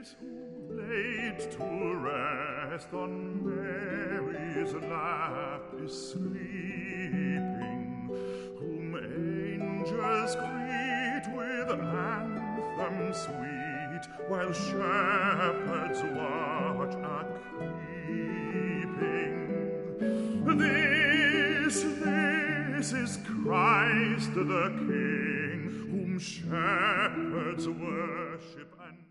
is who laid to rest on Mary's lap is sleeping, whom angels greet with anthem sweet, while shepherds watch a-keeping. This is Christ the King, whom shepherds worship and